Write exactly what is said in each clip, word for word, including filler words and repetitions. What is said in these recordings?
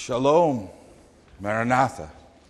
Shalom, Maranatha.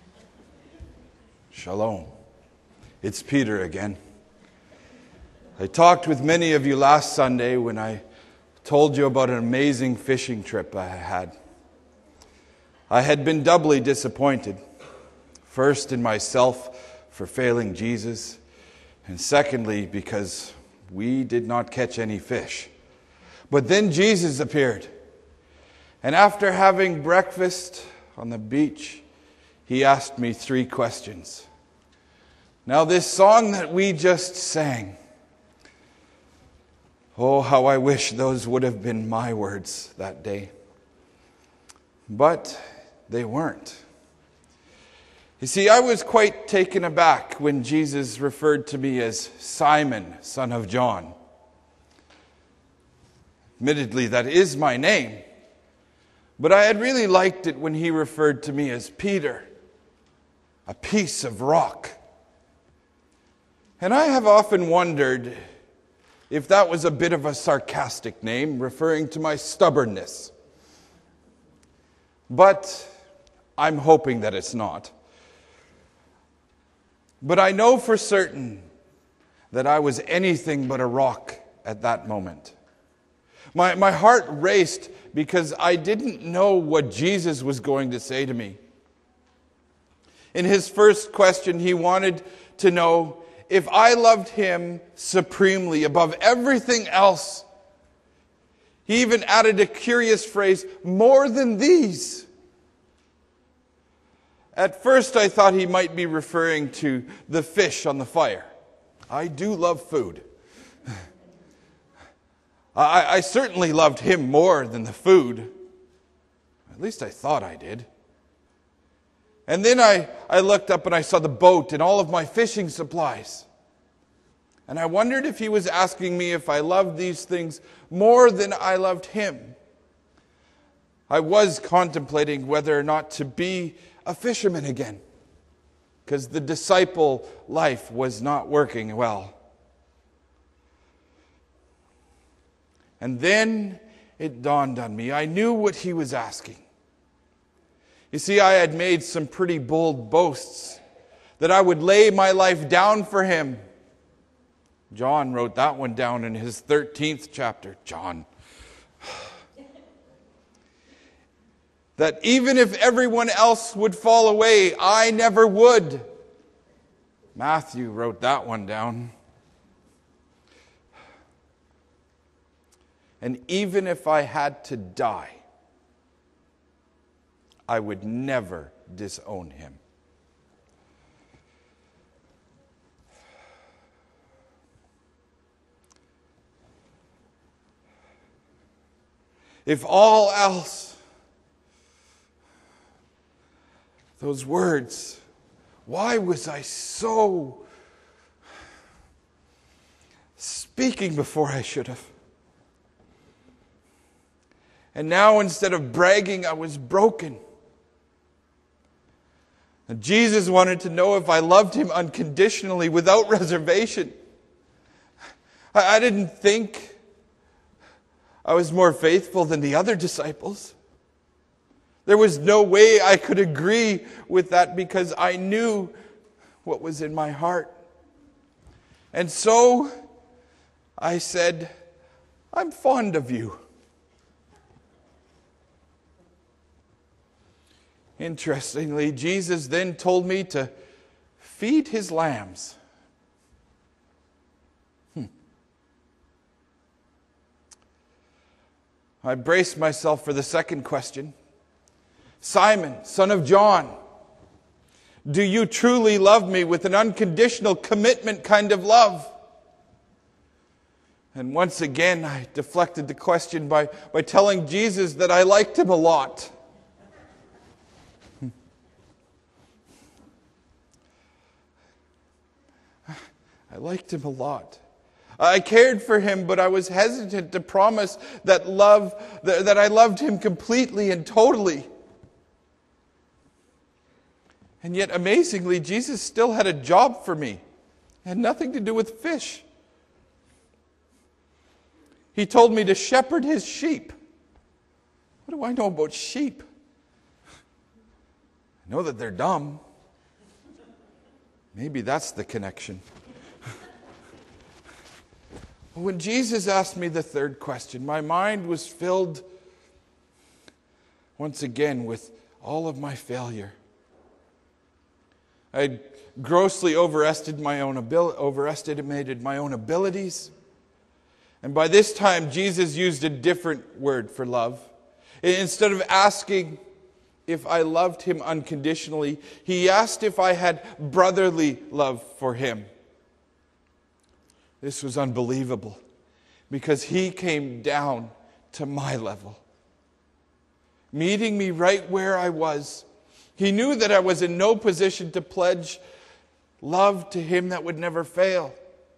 Shalom. It's Peter again. I talked with many of you last Sunday when I told you about an amazing fishing trip I had. I had been doubly disappointed. First in myself for failing Jesus, and secondly because we did not catch any fish. But then Jesus appeared. And after having breakfast on the beach, he asked me three questions. Now, this song that we just sang, oh, how I wish those would have been my words that day. But they weren't. You see, I was quite taken aback when Jesus referred to me as Simon, son of John. Admittedly, that is my name. But I had really liked it when he referred to me as Peter, a piece of rock. And I have often wondered if that was a bit of a sarcastic name, referring to my stubbornness. But I'm hoping that it's not. But I know for certain that I was anything but a rock at that moment. My, my heart raced because I didn't know what Jesus was going to say to me. In his first question, he wanted to know if I loved him supremely above everything else. He even added a curious phrase, more than these. At first, I thought he might be referring to the fish on the fire. I do love food. I, I certainly loved him more than the food. At least I thought I did. And then I, I looked up and I saw the boat and all of my fishing supplies. And I wondered if he was asking me if I loved these things more than I loved him. I was contemplating whether or not to be a fisherman again, because the disciple life was not working well. And then it dawned on me. I knew what he was asking. You see, I had made some pretty bold boasts that I would lay my life down for him. John wrote that one down in his thirteenth chapter. John. That even if everyone else would fall away, I never would. Matthew wrote that one down. And even if I had to die, I would never disown him. If all else, those words, why was I so speaking before I should have? And now instead of bragging, I was broken. And Jesus wanted to know if I loved him unconditionally, without reservation. I, I didn't think I was more faithful than the other disciples. There was no way I could agree with that because I knew what was in my heart. And so I said, I'm fond of you. Interestingly, Jesus then told me to feed his lambs. Hmm. I braced myself for the second question. Simon, son of John, do you truly love me with an unconditional commitment kind of love? And once again, I deflected the question by, by telling Jesus that I liked him a lot. I liked him a lot. I cared for him, but I was hesitant to promise that love, that I loved him completely and totally. And yet, amazingly, Jesus still had a job for me. It had nothing to do with fish. He told me to shepherd his sheep. What do I know about sheep? I know that they're dumb. Maybe that's the connection. When Jesus asked me the third question, my mind was filled once again with all of my failure. I grossly overestimated my own abil- overestimated my own abilities. And by this time, Jesus used a different word for love. Instead of asking if I loved him unconditionally, he asked if I had brotherly love for him. This was unbelievable because he came down to my level, meeting me right where I was. He knew that I was in no position to pledge love to him that would never fail.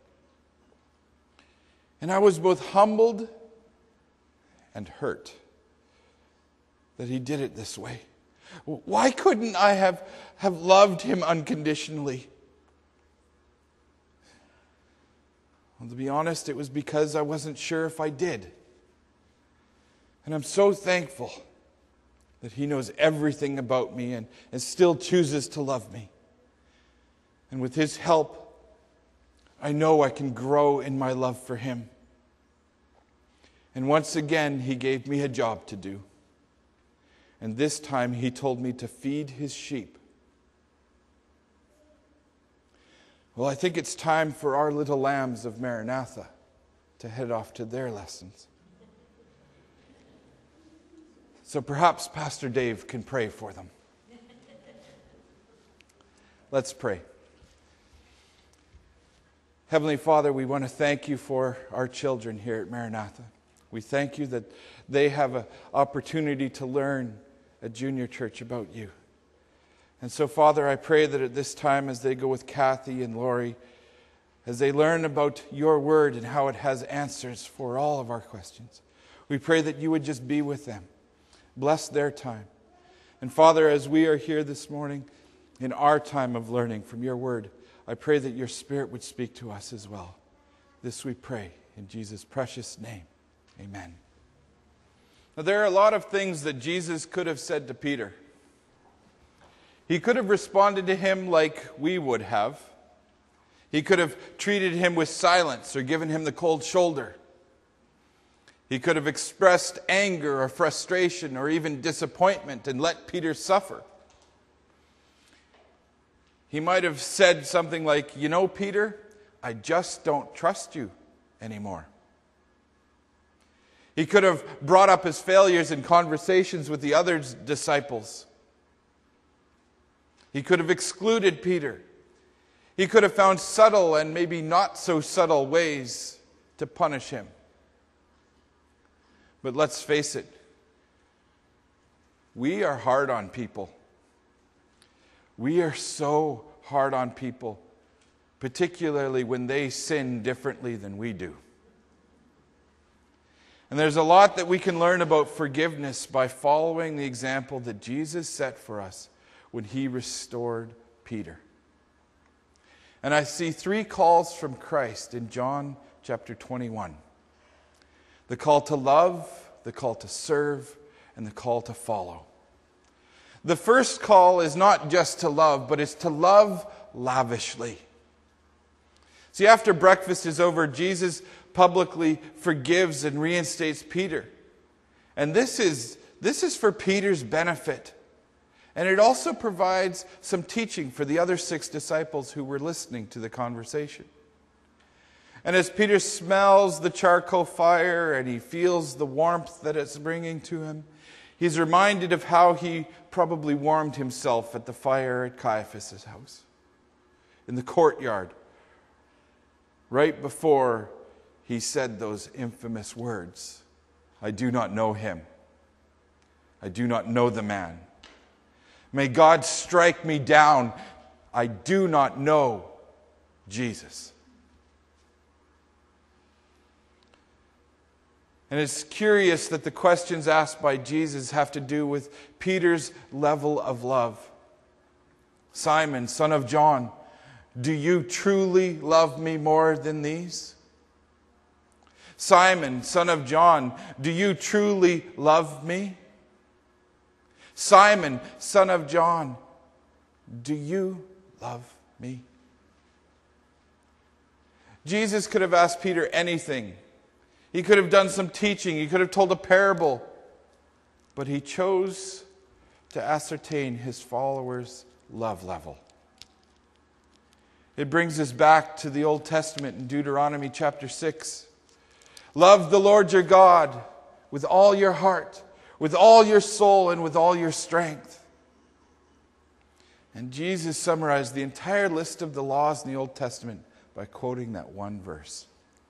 And I was both humbled and hurt that he did it this way. Why couldn't I have, have loved him unconditionally? Well, to be honest, it was because I wasn't sure if I did. And I'm so thankful that he knows everything about me and, and still chooses to love me. And with his help, I know I can grow in my love for him. And once again, he gave me a job to do. And this time, he told me to feed his sheep. Well, I think it's time for our little lambs of Maranatha to head off to their lessons. So perhaps Pastor Dave can pray for them. Let's pray. Heavenly Father, we want to thank you for our children here at Maranatha. We thank you that they have an opportunity to learn at Junior Church about you. And so, Father, I pray that at this time as they go with Kathy and Lori, as they learn about your word and how it has answers for all of our questions, we pray that you would just be with them. Bless their time. And Father, as we are here this morning in our time of learning from your word, I pray that your Spirit would speak to us as well. This we pray in Jesus' precious name. Amen. Now, there are a lot of things that Jesus could have said to Peter. He could have responded to him like we would have. He could have treated him with silence or given him the cold shoulder. He could have expressed anger or frustration or even disappointment and let Peter suffer. He might have said something like, "You know, Peter, I just don't trust you anymore." He could have brought up his failures in conversations with the other disciples. He could have excluded Peter. He could have found subtle and maybe not so subtle ways to punish him. But let's face it, we are hard on people. We are so hard on people, particularly when they sin differently than we do. And there's a lot that we can learn about forgiveness by following the example that Jesus set for us when he restored Peter. And I see three calls from Christ in John chapter twenty-one. The call to love, the call to serve, and the call to follow. The first call is not just to love, but it's to love lavishly. See, after breakfast is over, Jesus publicly forgives and reinstates Peter. And this is, this is for Peter's benefit. And it also provides some teaching for the other six disciples who were listening to the conversation. And as Peter smells the charcoal fire and he feels the warmth that it's bringing to him, he's reminded of how he probably warmed himself at the fire at Caiaphas' house, in the courtyard, right before he said those infamous words, "I do not know him. I do not know the man. May God strike me down. I do not know Jesus." And it's curious that the questions asked by Jesus have to do with Peter's level of love. "Simon, son of John, do you truly love me more than these?" "Simon, son of John, do you truly love me?" "Simon, son of John, do you love me? Jesus could have asked Peter anything. He could have done some teaching. He could have told a parable. But he chose to ascertain his followers' love level. It brings us back to the Old Testament in Deuteronomy chapter six. Love the Lord your God with all your heart, with all your soul, and with all your strength. And Jesus summarized the entire list of the laws in the Old Testament by quoting that one verse.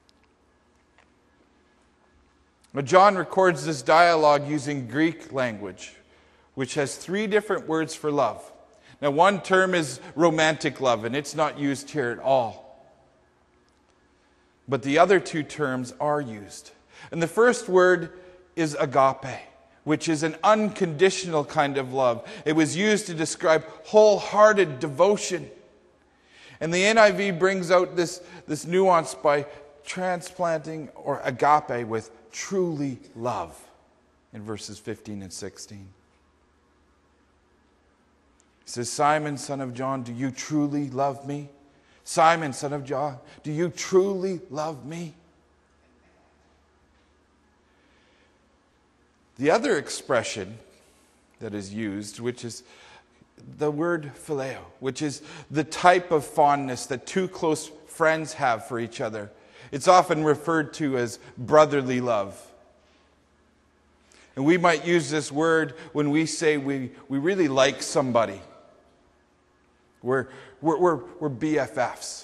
Now, John records this dialogue using Greek language, which has three different words for love. Now, one term is romantic love, and it's not used here at all. But the other two terms are used. And the first word is agape, which is an unconditional kind of love. It was used to describe wholehearted devotion. And the N I V brings out this, this nuance by transplanting or agape with truly love in verses fifteen and sixteen. It says, Simon, son of John, do you truly love me? Simon, son of John, do you truly love me? The other expression that is used, which is the word phileo, which is the type of fondness that two close friends have for each other. It's often referred to as brotherly love. And we might use this word when we say we, we really like somebody. We're, we're, we're, we're B F Fs.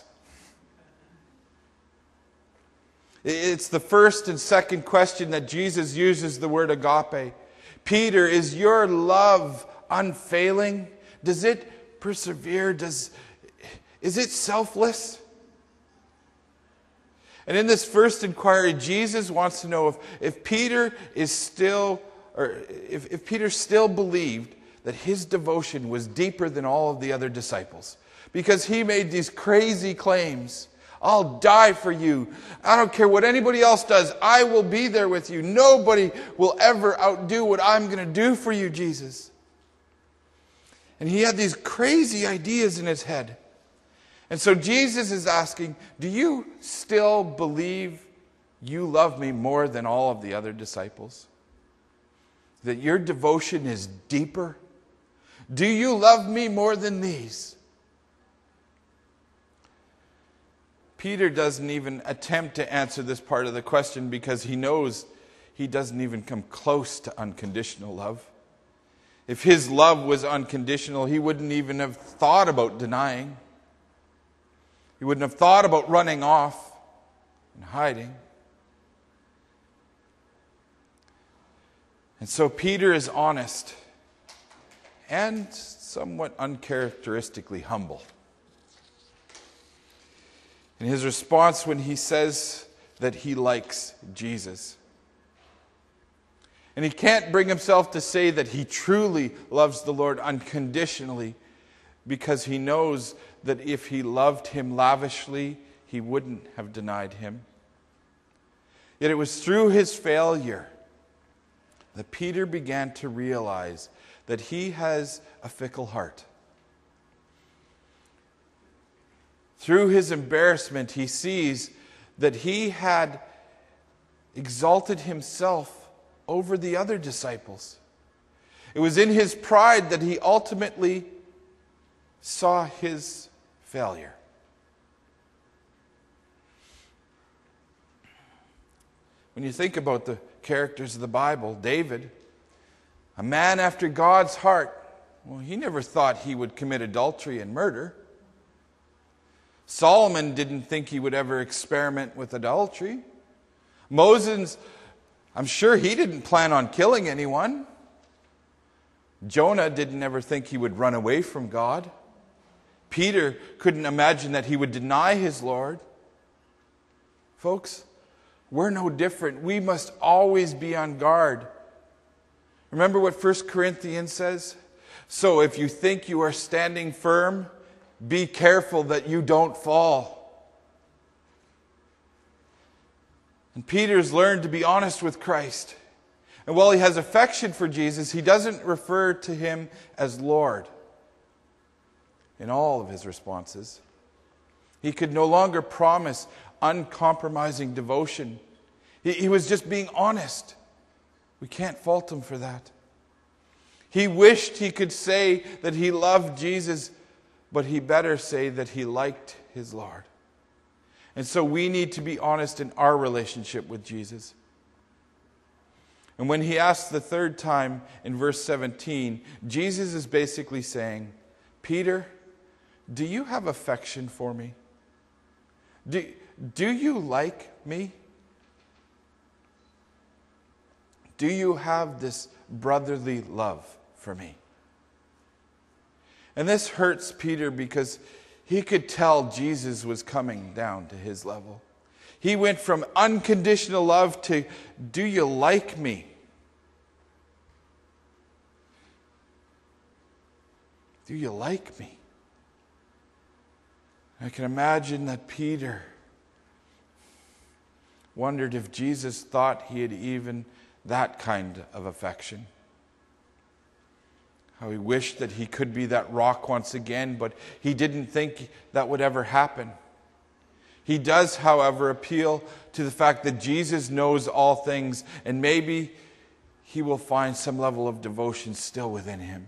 It's the first and second question that Jesus uses the word agape. Peter, is your love unfailing? Does it persevere? Does, is it selfless? And in this first inquiry, Jesus wants to know if, if Peter is still, or if, if Peter still believed that his devotion was deeper than all of the other disciples. Because he made these crazy claims. I'll die for you. I don't care what anybody else does. I will be there with you. Nobody will ever outdo what I'm going to do for you, Jesus. And he had these crazy ideas in his head. And so Jesus is asking, do you still believe you love me more than all of the other disciples? That your devotion is deeper? Do you love me more than these? Peter doesn't even attempt to answer this part of the question because he knows he doesn't even come close to unconditional love. If his love was unconditional, he wouldn't even have thought about denying. He wouldn't have thought about running off and hiding. And so Peter is honest and somewhat uncharacteristically humble. In his response when he says that he likes Jesus. And he can't bring himself to say that he truly loves the Lord unconditionally because he knows that if he loved him lavishly, he wouldn't have denied him. Yet it was through his failure that Peter began to realize that he has a fickle heart. Through his embarrassment, he sees that he had exalted himself over the other disciples. It was in his pride that he ultimately saw his failure. When you think about the characters of the Bible, David, a man after God's heart, well, he never thought he would commit adultery and murder. Solomon didn't think he would ever experiment with adultery. Moses, I'm sure he didn't plan on killing anyone. Jonah didn't ever think he would run away from God. Peter couldn't imagine that he would deny his Lord. Folks, we're no different. We must always be on guard. Remember what First Corinthians says? So if you think you are standing firm, be careful that you don't fall. And Peter's learned to be honest with Christ. And while he has affection for Jesus, he doesn't refer to him as Lord. in all of his responses. He could no longer promise uncompromising devotion. He, he was just being honest. We can't fault him for that. He wished he could say that he loved Jesus, but he better say that he liked his Lord. And so we need to be honest in our relationship with Jesus. And when he asks the third time in verse seventeen, Jesus is basically saying, Peter, do you have affection for me? Do, do you like me? Do you have this brotherly love for me? And this hurts Peter because he could tell Jesus was coming down to his level. He went from unconditional love to, do you like me? Do you like me? I can imagine that Peter wondered if Jesus thought he had even that kind of affection. How he wished that he could be that rock once again, but he didn't think that would ever happen. He does, however, appeal to the fact that Jesus knows all things, and maybe he will find some level of devotion still within him.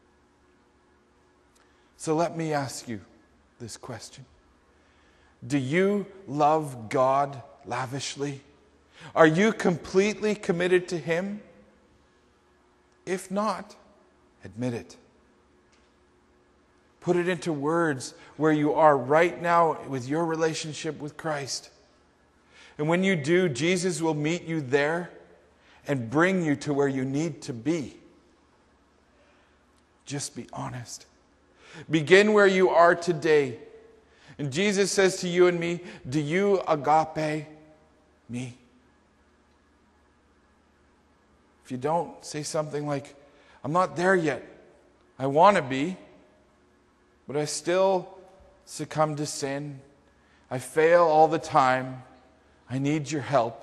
So let me ask you this question. Do you love God lavishly? Are you completely committed to him? If not, admit it. Put it into words where you are right now with your relationship with Christ. And when you do, Jesus will meet you there and bring you to where you need to be. Just be honest. Begin where you are today. And Jesus says to you and me, do you agape me? If you don't, say something like, I'm not there yet. I want to be, but I still succumb to sin. I fail all the time. I need your help.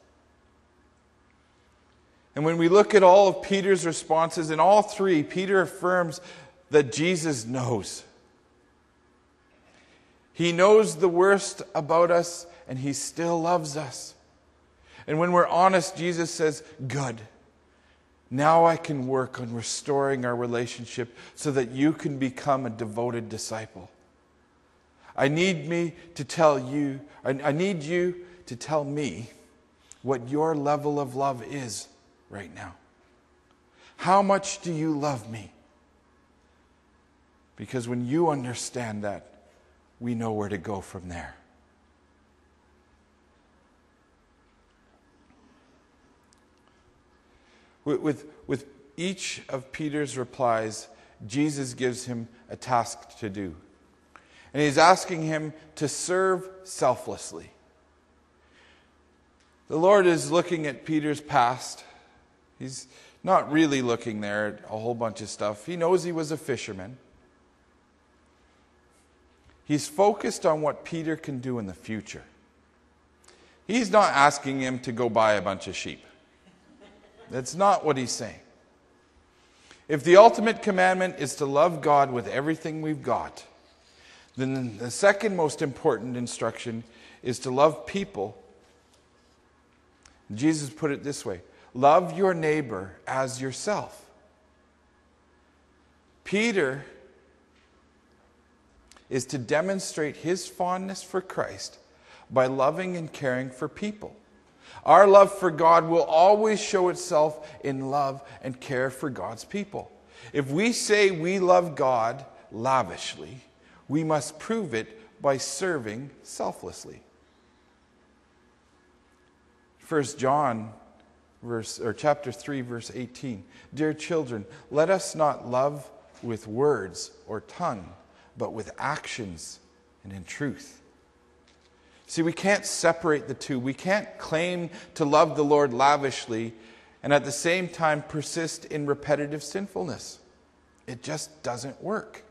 And when we look at all of Peter's responses, in all three, Peter affirms that Jesus knows. He knows the worst about us, and he still loves us. And when we're honest, Jesus says, good. Now I can work on restoring our relationship so that you can become a devoted disciple. I need me to tell you, I, I need you to tell me what your level of love is right now. How much do you love me? Because when you understand that, we know where to go from there. With, with, with each of Peter's replies, Jesus gives him a task to do. And he's asking him to serve selflessly. The Lord is looking at Peter's past. He's not really looking there at a whole bunch of stuff. He knows he was a fisherman. He's focused on what Peter can do in the future. He's not asking him to go buy a bunch of sheep. That's not what he's saying. If the ultimate commandment is to love God with everything we've got, then the second most important instruction is to love people. Jesus put it this way: love your neighbor as yourself. Peter is to demonstrate his fondness for Christ by loving and caring for people. Our love for God will always show itself in love and care for God's people. If we say we love God lavishly, we must prove it by serving selflessly. First John verse or chapter three verse eighteen. Dear children, let us not love with words or tongue, but with actions and in truth. See, we can't separate the two. We can't claim to love the Lord lavishly and at the same time persist in repetitive sinfulness. It just doesn't work.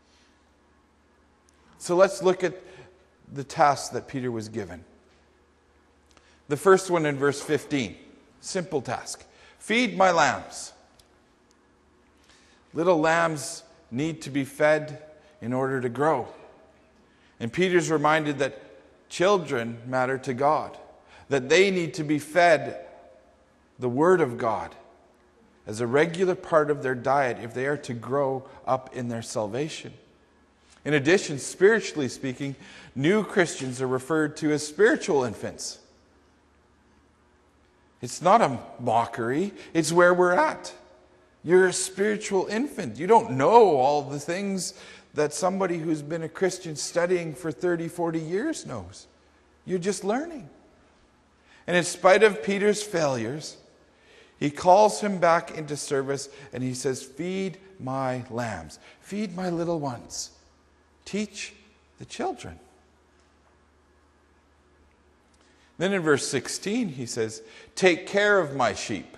So let's look at the tasks that Peter was given. The first one in verse fifteen, simple task. Feed my lambs. Little lambs need to be fed in order to grow. And Peter's reminded that children matter to God, that they need to be fed the Word of God as a regular part of their diet if they are to grow up in their salvation. In addition, spiritually speaking, new Christians are referred to as spiritual infants. It's not a mockery, it's where we're at. You're a spiritual infant. You don't know all the things that somebody who's been a Christian studying for thirty, forty years knows. You're just learning. And in spite of Peter's failures, he calls him back into service and he says, feed my lambs, feed my little ones, teach the children. Then in verse sixteen, he says, take care of my sheep.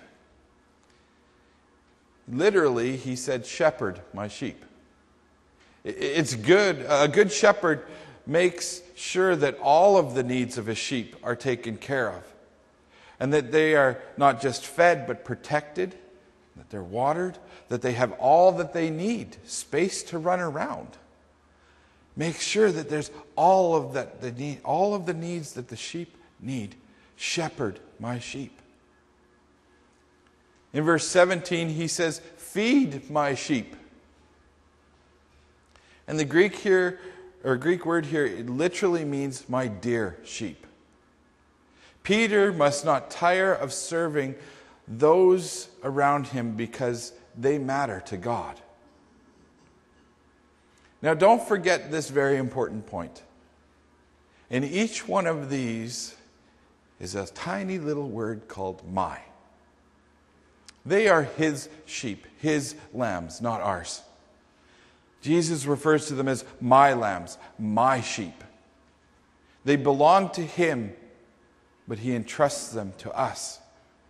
Literally, he said, shepherd my sheep. It's good. A good shepherd makes sure that all of the needs of his sheep are taken care of. And that they are not just fed, but protected, that they're watered, that they have all that they need, space to run around. Make sure that there's all of that the need, all of the needs that the sheep need. Shepherd my sheep. In verse seventeen, he says, feed my sheep. And the Greek here, or Greek word here, it literally means my dear sheep. Peter must not tire of serving those around him because they matter to God. Now, don't forget this very important point. In each one of these is a tiny little word called my. They are his sheep, his lambs, not ours. Jesus refers to them as my lambs, my sheep. They belong to him, but he entrusts them to us.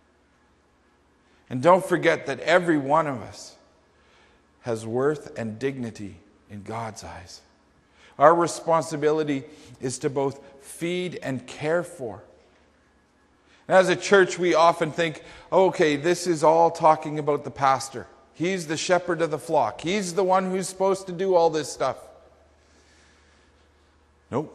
And don't forget that every one of us has worth and dignity in God's eyes. Our responsibility is to both feed and care for. And as a church, we often think, okay, this is all talking about the pastor. He's the shepherd of the flock. He's the one who's supposed to do all this stuff. Nope.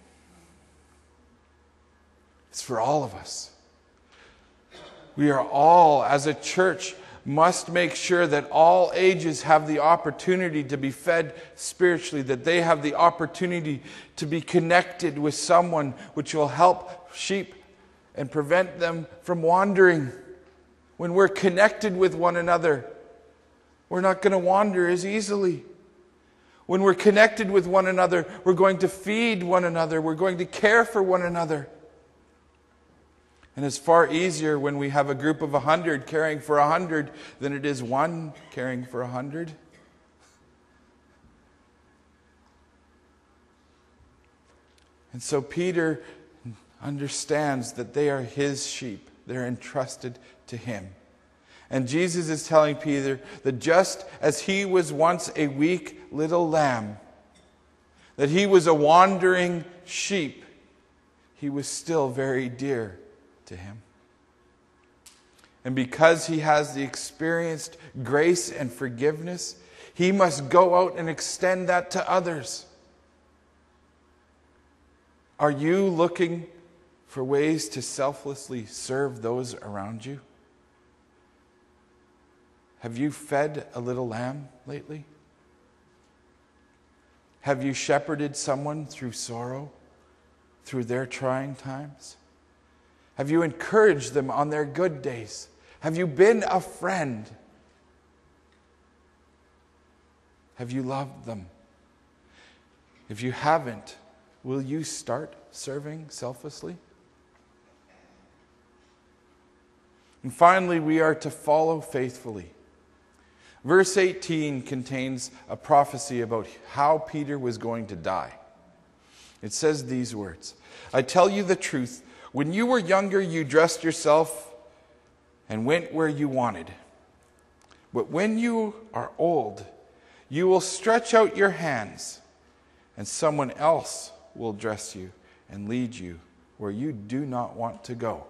It's for all of us. We are all, as a church, must make sure that all ages have the opportunity to be fed spiritually, that they have the opportunity to be connected with someone which will help sheep and prevent them from wandering. When we're connected with one another, we're not going to wander as easily. When we're connected with one another, we're going to feed one another. We're going to care for one another. And it's far easier when we have a group of a hundred caring for a hundred than it is one caring for a hundred. And so Peter understands that they are his sheep. They're entrusted to him. And Jesus is telling Peter that just as he was once a weak little lamb, that he was a wandering sheep, he was still very dear to him. And because he has the experienced grace and forgiveness, he must go out and extend that to others. Are you looking for ways to selflessly serve those around you? Have you fed a little lamb lately? Have you shepherded someone through sorrow, through their trying times? Have you encouraged them on their good days? Have you been a friend? Have you loved them? If you haven't, will you start serving selflessly? And finally, we are to follow faithfully. Verse eighteen contains a prophecy about how Peter was going to die. It says these words, I tell you the truth, when you were younger, you dressed yourself and went where you wanted. But when you are old, you will stretch out your hands, and someone else will dress you and lead you where you do not want to go.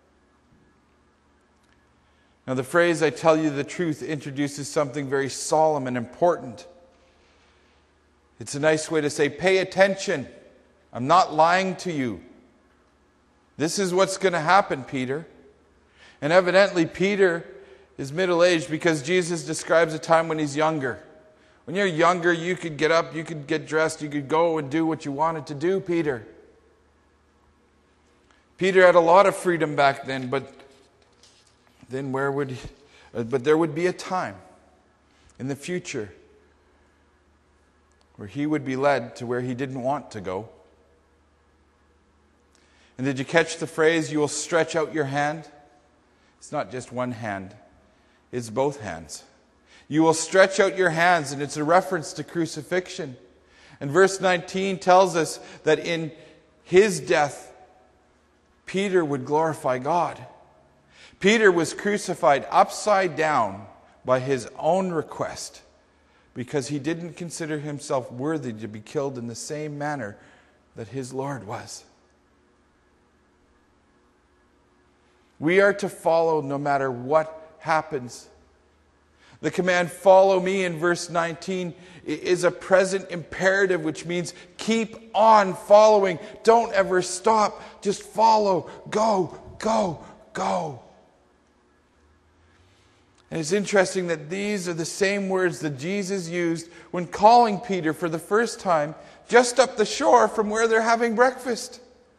Now, the phrase, I tell you the truth, introduces something very solemn and important. It's a nice way to say, pay attention. I'm not lying to you. This is what's going to happen, Peter. And evidently, Peter is middle-aged because Jesus describes a time when he's younger. When you're younger, you could get up, you could get dressed, you could go and do what you wanted to do, Peter. Peter had a lot of freedom back then, but then where would he, but there would be a time in the future where he would be led to where he didn't want to go. And did you catch the phrase, you will stretch out your hand? It's not just one hand, it's both hands. You will stretch out your hands, and it's a reference to crucifixion. And verse nineteen tells us that in his death, Peter would glorify God. Peter was crucified upside down by his own request because he didn't consider himself worthy to be killed in the same manner that his Lord was. We are to follow no matter what happens. The command, follow me, in verse nineteen, is a present imperative, which means keep on following. Don't ever stop. Just follow. Go, go, go. And it's interesting that these are the same words that Jesus used when calling Peter for the first time just up the shore from where they're having breakfast.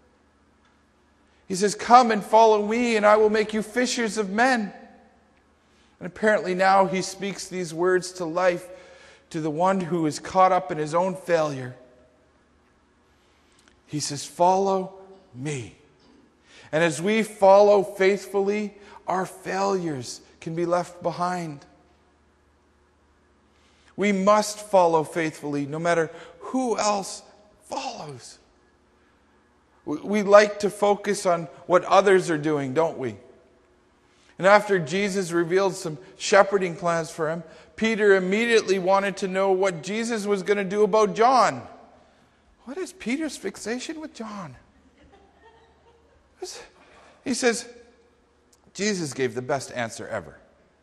He says, come and follow me, and I will make you fishers of men. And apparently now he speaks these words to life to the one who is caught up in his own failure. He says, follow me. And as we follow faithfully, our failures can be left behind. We must follow faithfully no matter who else follows. We like to focus on what others are doing, don't we? And after Jesus revealed some shepherding plans for him, Peter immediately wanted to know what Jesus was going to do about John. What is Peter's fixation with John? He says, Jesus gave the best answer ever.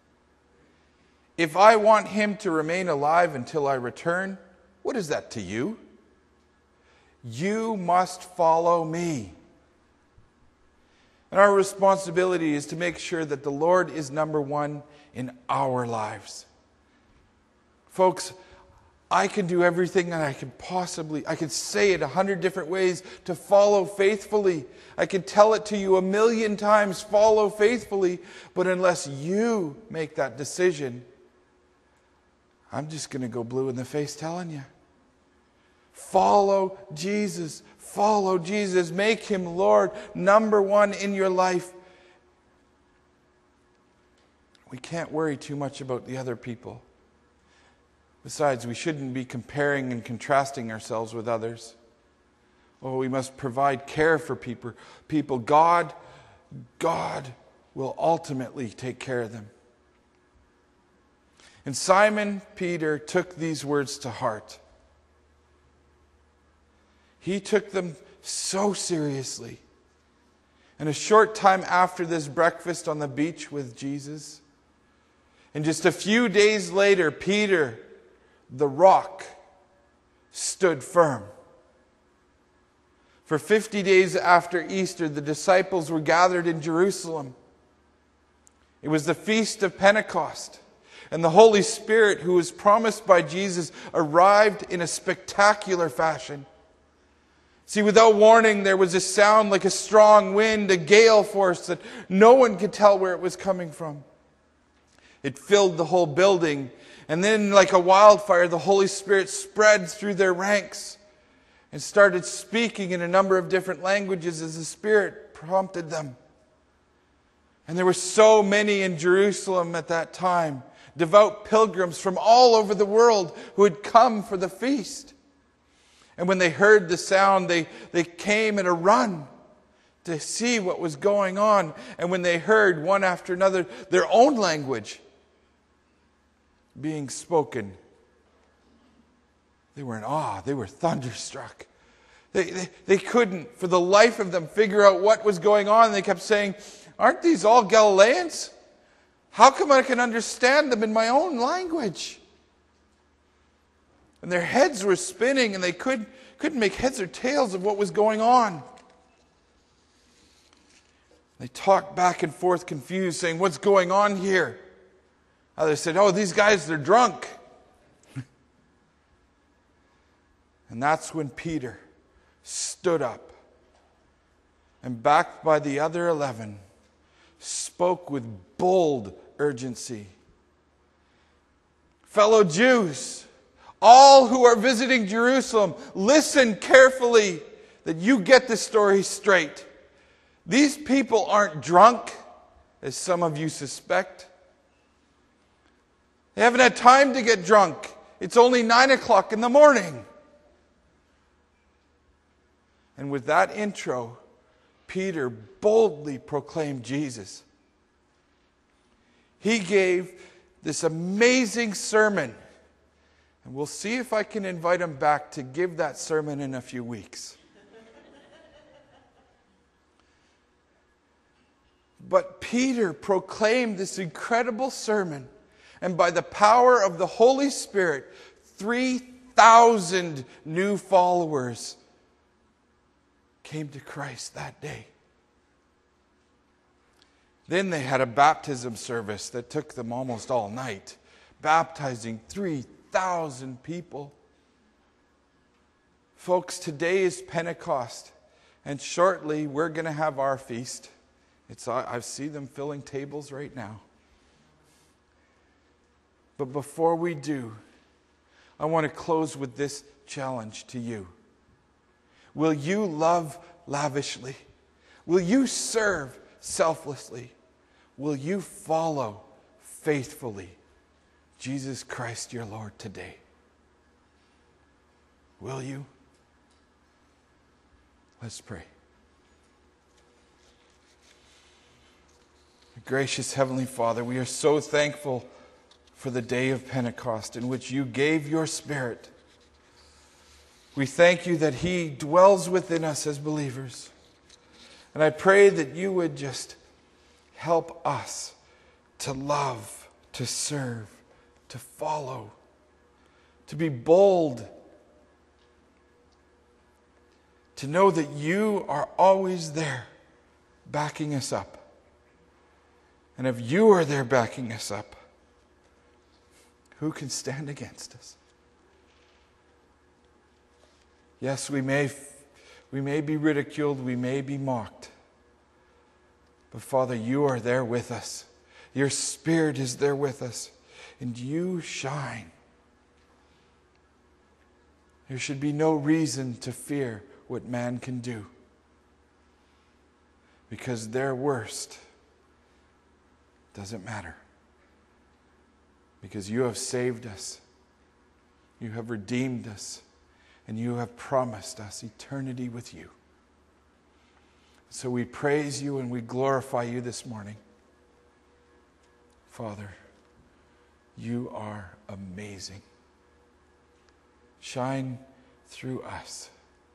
If I want him to remain alive until I return, what is that to you? You must follow me. And our responsibility is to make sure that the Lord is number one in our lives. Folks, I can do everything that I can possibly, I can say it a hundred different ways to follow faithfully. I can tell it to you a million times, follow faithfully. But unless you make that decision, I'm just going to go blue in the face telling you. Follow Jesus. Follow Jesus. Make him Lord, number one in your life. We can't worry too much about the other people. Besides, we shouldn't be comparing and contrasting ourselves with others. Oh, we must provide care for people. People, God, God will ultimately take care of them. And Simon Peter took these words to heart. He took them so seriously. And a short time after this breakfast on the beach with Jesus, and just a few days later, Peter, the rock, stood firm. For fifty days after Easter, the disciples were gathered in Jerusalem. It was the feast of Pentecost. And the Holy Spirit, who was promised by Jesus, arrived in a spectacular fashion. See, without warning, there was a sound like a strong wind, a gale force that no one could tell where it was coming from. It filled the whole building. And then, like a wildfire, the Holy Spirit spread through their ranks and started speaking in a number of different languages as the Spirit prompted them. And there were so many in Jerusalem at that time, devout pilgrims from all over the world who had come for the feast. And when they heard the sound, they, they came in a run to see what was going on. And when they heard one after another their own language being spoken, they were in awe. They were thunderstruck. They, they, they couldn't, for the life of them, figure out what was going on. They kept saying, aren't these all Galileans? How come I can understand them in my own language? And their heads were spinning, and they could, couldn't make heads or tails of what was going on. They talked back and forth confused, saying, "What's going on here?" Others said, "Oh, these guys, they're drunk." And that's when Peter stood up and, backed by the other eleven, spoke with bold urgency. "Fellow Jews, all who are visiting Jerusalem, listen carefully that you get the story straight. These people aren't drunk, as some of you suspect. They haven't had time to get drunk. It's only nine o'clock in the morning." And with that intro, Peter boldly proclaimed Jesus. He gave this amazing sermon. And we'll see if I can invite him back to give that sermon in a few weeks. But Peter proclaimed this incredible sermon. And by the power of the Holy Spirit, three thousand new followers came to Christ that day. Then they had a baptism service that took them almost all night, baptizing three thousand people. Folks, today is Pentecost, and shortly we're going to have our feast. It's, I see them filling tables right now. But before we do, I want to close with this challenge to you. Will you love lavishly? Will you serve selflessly? Will you follow faithfully Jesus Christ your Lord today? Will you? Let's pray. Gracious Heavenly Father, we are so thankful for the day of Pentecost in which you gave your Spirit. We thank you that He dwells within us as believers. And I pray that you would just help us to love, to serve, to follow, to be bold, to know that you are always there backing us up. And if you are there backing us up, who can stand against us? Yes, we may, we may be ridiculed, we may be mocked. But Father, you are there with us. Your Spirit is there with us. And you shine. There should be no reason to fear what man can do. Because their worst doesn't matter. Because you have saved us. You have redeemed us. And you have promised us eternity with you. So we praise you and we glorify you this morning. Father, you are amazing. Shine through us.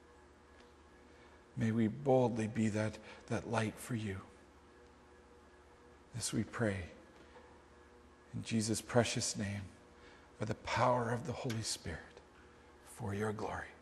May we boldly be that, that light for you. This we pray in Jesus' precious name, by the power of the Holy Spirit, for your glory.